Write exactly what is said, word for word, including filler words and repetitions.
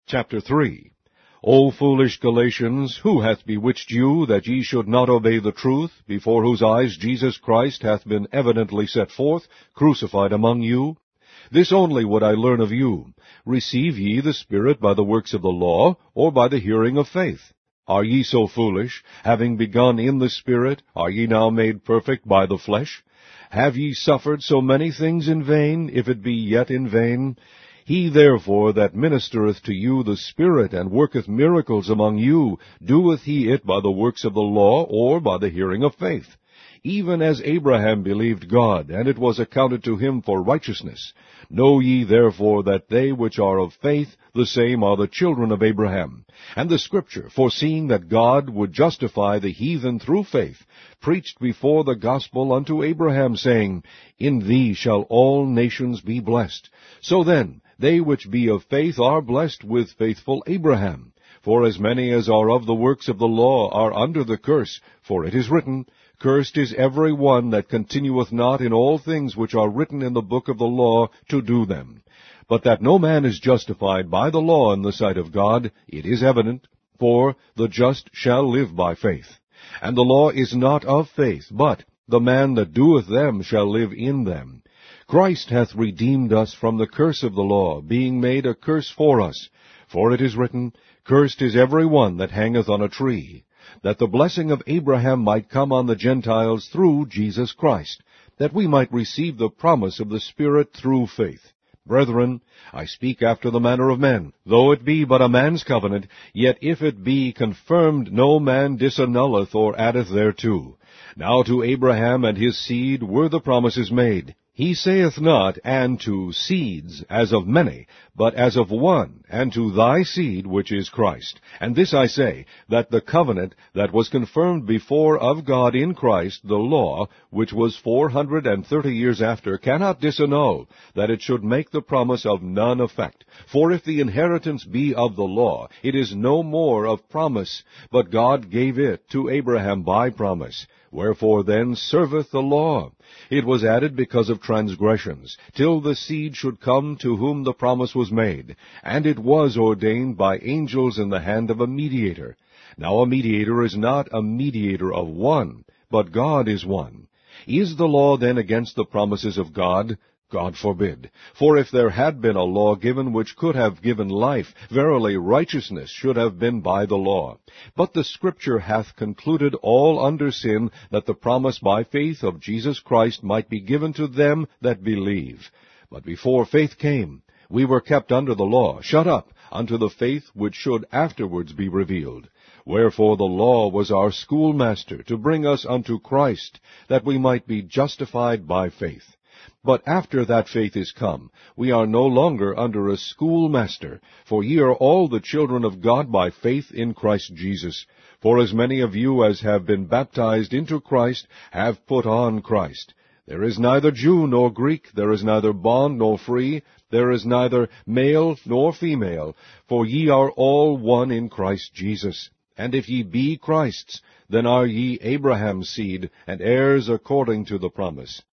Chapter three. O foolish Galatians, who hath bewitched you, that ye should not obey the truth, before whose eyes Jesus Christ hath been evidently set forth, crucified among you? This only would I learn of you. Receive ye the Spirit by the works of the law, or by the hearing of faith? Are ye so foolish? Having begun in the Spirit, are ye now made perfect by the flesh? Have ye suffered so many things in vain, if it be yet in vain? He therefore that ministereth to you the Spirit, and worketh miracles among you, doeth he it by the works of the law, or by the hearing of faith? Even as Abraham believed God, and it was accounted to him for righteousness. Know ye therefore that they which are of faith, the same are the children of Abraham. And the Scripture, foreseeing that God would justify the heathen through faith, preached before the gospel unto Abraham, saying, In thee shall all nations be blessed. So then, they which be of faith are blessed with faithful Abraham. For as many as are of the works of the law are under the curse, for it is written, Cursed is every one that continueth not in all things which are written in the book of the law to do them. But that no man is justified by the law in the sight of God, it is evident, for the just shall live by faith. And the law is not of faith, but the man that doeth them shall live in them. Christ hath redeemed us from the curse of the law, being made a curse for us. For it is written, Cursed is every one that hangeth on a tree, that the blessing of Abraham might come on the Gentiles through Jesus Christ, that we might receive the promise of the Spirit through faith. Brethren, I speak after the manner of men. Though it be but a man's covenant, yet if it be confirmed, no man disannulleth or addeth thereto. Now to Abraham and his seed were the promises made. He saith not, and to seeds, as of many, but as of one, and to thy seed, which is Christ. And this I say, that the covenant that was confirmed before of God in Christ, the law, which was four hundred and thirty years after, cannot disannul, that it should make the promise of none effect. For if the inheritance be of the law, it is no more of promise, but God gave it to Abraham by promise. Wherefore then serveth the law? It was added because of transgressions, till the seed should come to whom the promise was made. And it was ordained by angels in the hand of a mediator. Now a mediator is not a mediator of one, but God is one. Is the law then against the promises of God? God forbid. For if there had been a law given which could have given life, verily righteousness should have been by the law. But the Scripture hath concluded all under sin, that the promise by faith of Jesus Christ might be given to them that believe. But before faith came, we were kept under the law, shut up unto the faith which should afterwards be revealed. Wherefore the law was our schoolmaster, to bring us unto Christ, that we might be justified by faith. But after that faith is come, we are no longer under a schoolmaster, for ye are all the children of God by faith in Christ Jesus. For as many of you as have been baptized into Christ have put on Christ. There is neither Jew nor Greek, there is neither bond nor free, there is neither male nor female, for ye are all one in Christ Jesus. And if ye be Christ's, then are ye Abraham's seed, and heirs according to the promise.